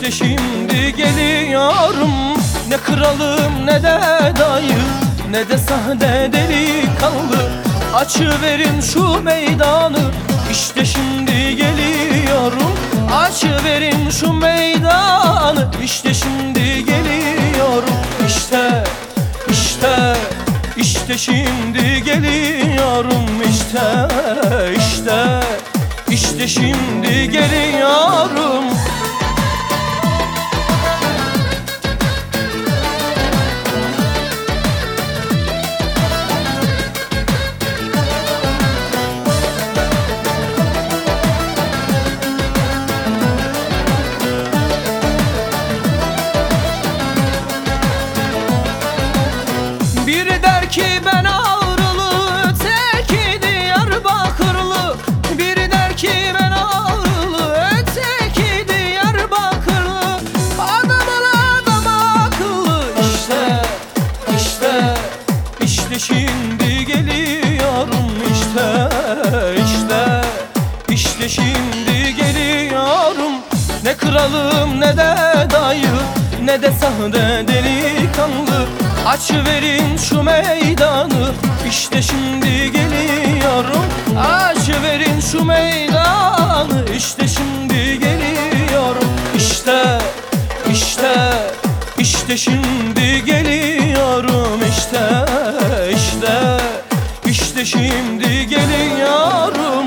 İşte şimdi geliyorum, ne kralım ne de dayı, ne de sahte delikanlı. Açıverin şu meydanı, işte şimdi geliyorum. Açıverin şu meydanı, işte şimdi geliyorum. İşte, işte, işte şimdi geliyorum. İşte, işte, işte şimdi geliyorum. Biri der ki ben Ağrılı, öteki Diyarbakırlı. Biri der ki ben Ağrılı, öteki Diyarbakırlı. Adamın adam akıllı. İşte, işte, işte şimdi geliyorum. İşte, işte, işte şimdi geliyorum. Ne kralım ne de dayı, ne de sahte delikanlı. Açıverin şu meydanı, işte şimdi geliyorum. Açıverin şu meydanı, işte şimdi geliyorum. İşte, işte, işte şimdi geliyorum. İşte, işte, işte şimdi geliyorum.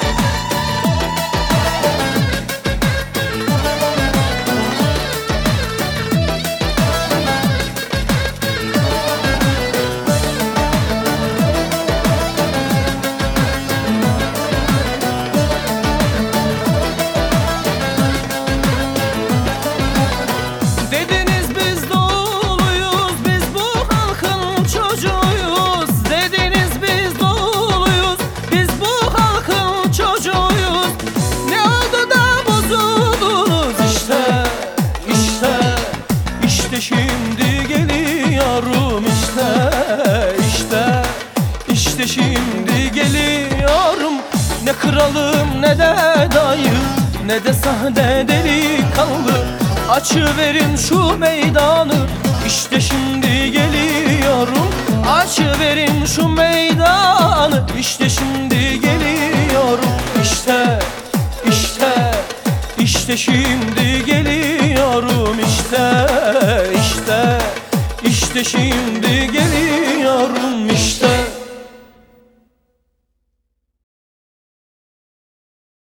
İşte şimdi geliyorum. İşte, işte, işte şimdi geliyorum. Ne kralım ne de dayı, ne de sahte delikanlı. Açıverin şu meydanı, işte şimdi geliyorum. Açıverin şu meydanı, işte şimdi geliyorum. İşte, işte, işte şimdi geliyorum. İşte, işte, işte şimdi geliyorum.